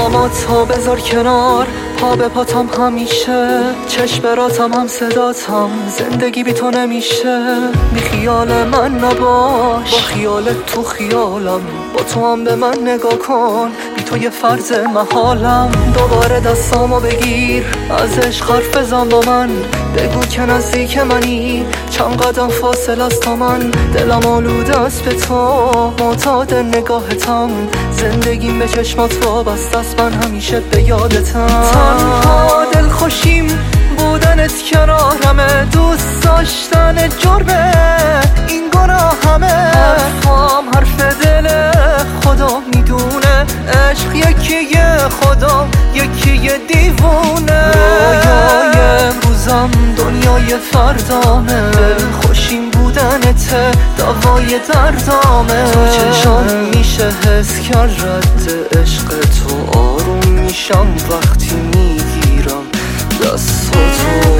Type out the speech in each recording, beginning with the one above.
الزاماتو بذار کنار، پا به پاتم همیشه، چشم براتم هم صداتم، زندگی بی تو نمیشه. بی خیال من نباش، با خیالت تو خیالم، با تو هم به من نگاه کن، بی تو یه فرض محالم. دوباره دستامو بگیر، از عشق حرف بزن با من، بگو که نزدیک منی، چند قدم فاصله است تا من. دلم آلوده است به تو، معتاد نگاهتم، زندگیم به چشمات وابسته است، من همیشه به یادتم. تنها دلخوشیم بودنت کنارمه، دوست داشتن جرمه این گناه همه. حرفام حرف دل خدا میدونه، عشق یکیه خدا یکیه دیوونه. رویای امروزم دنیای فردامه، دلخوشیم بودنت دوای دردامه. تو چشام میشه حس کرد رد عشق تو، آروم میشم وقتی میگیرم دست تو.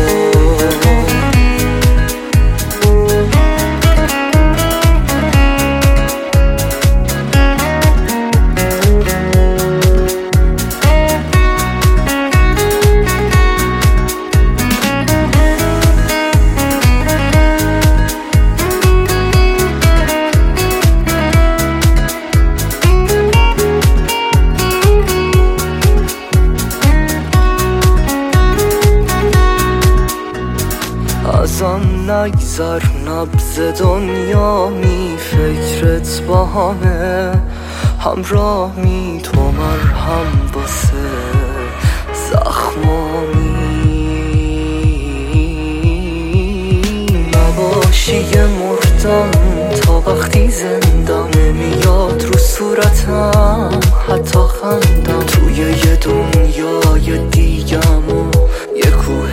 ازم نگذر نبض دنیا می، فکرت با همه همراهی، تو مرهم واسه زخمامی. نباشی مردم تا وقتی زندم، نمیاد رو صورتم حتی خندم، توی یه دنیای دیگم و یه کوه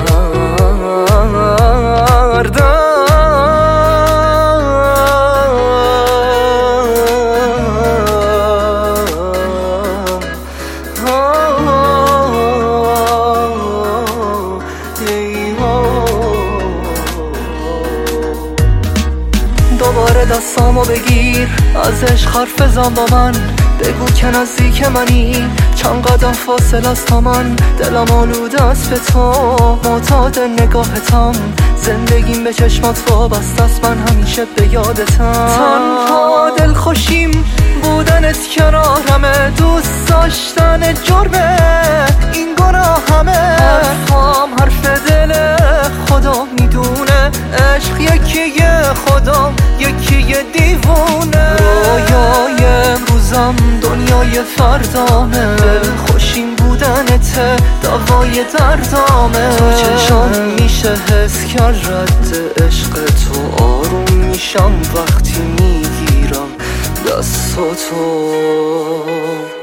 دوباره دستامو بگیر، از عشق حرف بزن با من، بگو که نزدیک منی، چند قدم فاصله است تا من. دلم آلوده است به تو، معتاد نگاهتم، زندگیم به چشمات وابسته است، من همیشه به یادتم. تنها دلخوشیم بودنت کنارمه، دوست داشتن جرمه این گناه همه. حرفام حرف دل خدا میدونه، عشق یکیه خدا یکیه دیوونه. رویای امروزم دنیای فردامه، دلخوشیم بودنت دوای دردامه. تو چشام میشه حس کرد رد عشق تو، آروم میشم وقتی میگیرم دست تو.